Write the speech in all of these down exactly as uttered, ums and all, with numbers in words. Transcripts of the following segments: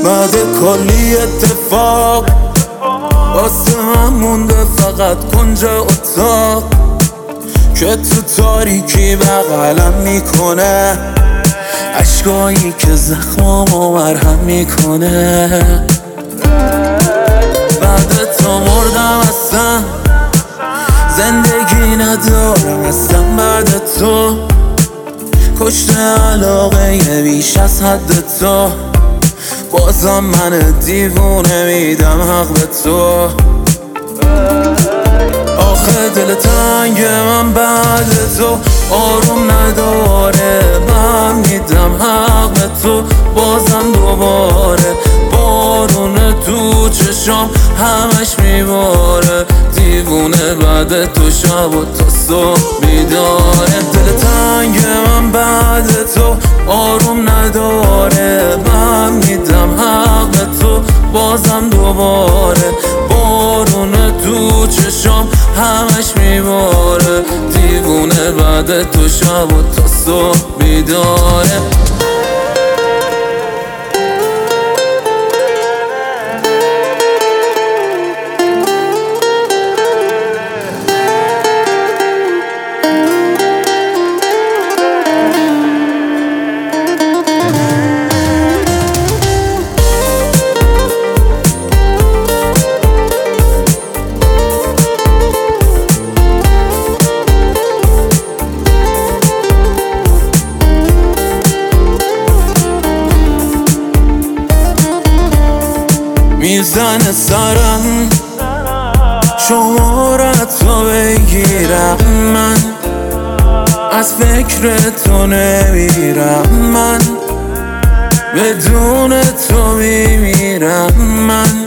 بعد کلی اتفاق واسه هم مونده فقط کنج اتاق که تو تاریکی بغلم میکنه، عشقایی که زخمامو مرهم میکنه. بعد تو مردم اصلا، زندگی ندارم اصلا بعد تو. کشته علاقه بیش از حد تو، بازم من دیوونه میدم حق به تو. آخه دل تنگ من بعد تو آروم نداره، من میدم حق به تو بازم دوباره. بارون تو چشام همش میباره، دیوونه بعد تو شب و تا صبح بیداره. دل تنگ من بعد تو آروم نداره، من میدم حق به تو بازم دوباره. بارون تو چشام همش میباره، دیوونه بعد تو شب و تا صبح بیداره. میزنه سرم شمارتو بگیرم، من از فکر تو نمیرم، من بدون تو میمیرم. من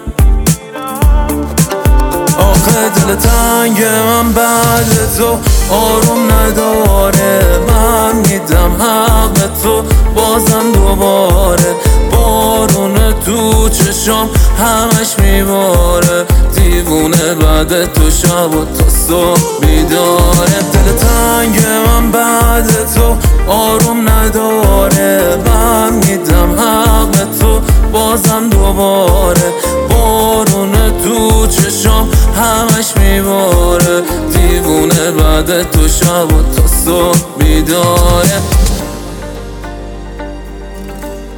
آخه دل تنگ من بعد تو آروم نداره، من میدم حق به تو بازم دوباره. بارون تو چشام همش میباره، دیوونه بعد تو شب و تا صبح بیداره. دل تنگ من بعد تو آروم نداره، من میدم حق به تو بازم دوباره. بارون تو چشام همش میباره، دیوونه بعد تو شب و تا صبح بیداره.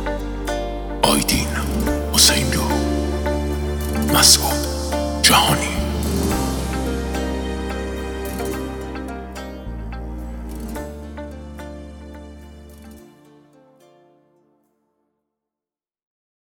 آیدین حسین رو مسعود جهانی.